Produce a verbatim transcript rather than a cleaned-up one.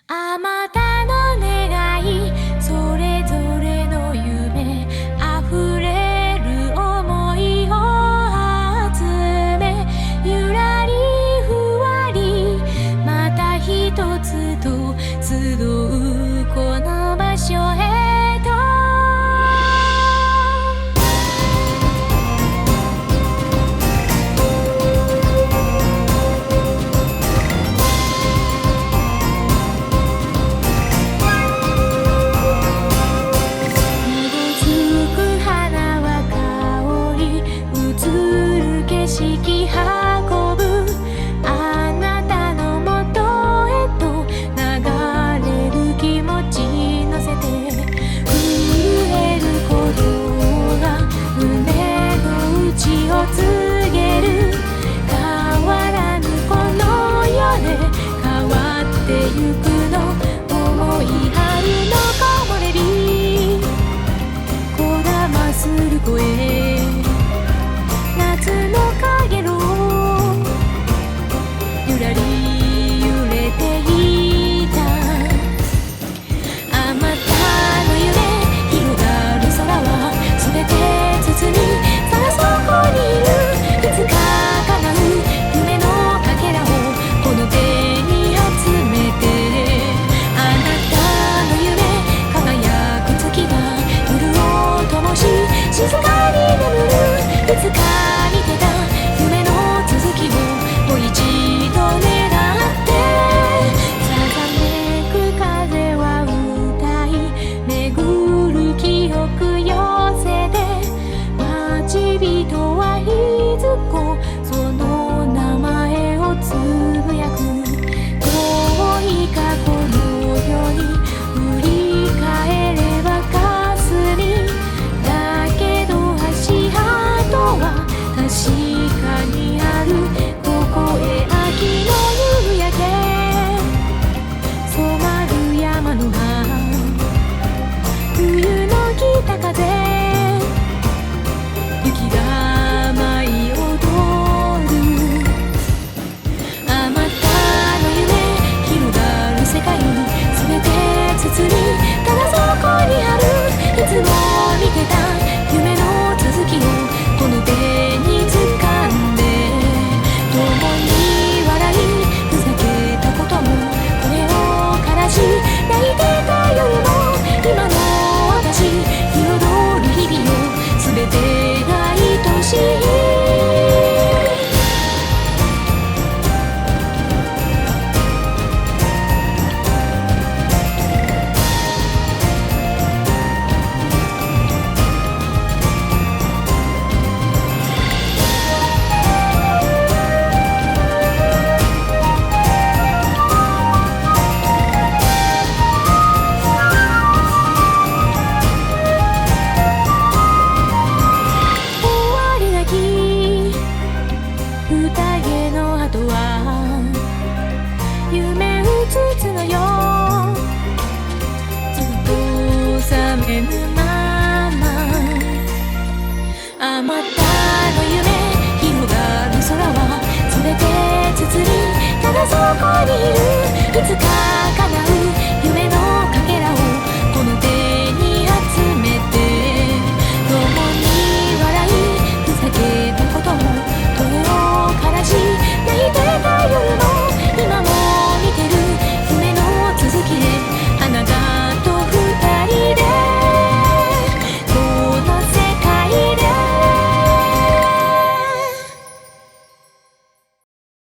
あまたの願い、それぞれの夢、あふれる想いを集め、ゆらりふわり、また一つと集うこの場所へと。景色運ぶあなたのもとへと流れる気持ち乗せて、震えることが胸の内を告げる。変わらぬこの世で変わってゆくの思い、春の木漏れ日こだまする声、夏のかげろうゆらり揺れていた。あまたの夢広がる空はすべて包み、さあそこにいるいつか叶う夢のかけらをこの手に集めて。あなたの夢輝く月が夜を灯し、静かに眠るいつか見てた夢の続きをもう一度願って。さざめく風は歌い巡る記憶寄せて、待ち人はいずこその名前をつぶやく。遠い過去のように振り返れば霞だけど足跡は確かにある。ここへ秋の夕焼け染まる山の葉、冬の北風雪が舞い踊る。あまたの夢広がる世界すべて包み、ただそこにあるいつも見てた夢の続きをこの手に掴んで。共に笑いふざけたことも声を枯らし、泣いてた夜も今の私彩る日々をすべてが愛しい。宴の後は夢うつつのよ、ずっと覚めぬまま。あまたの夢広がる空はすべて包み、ただそこにいる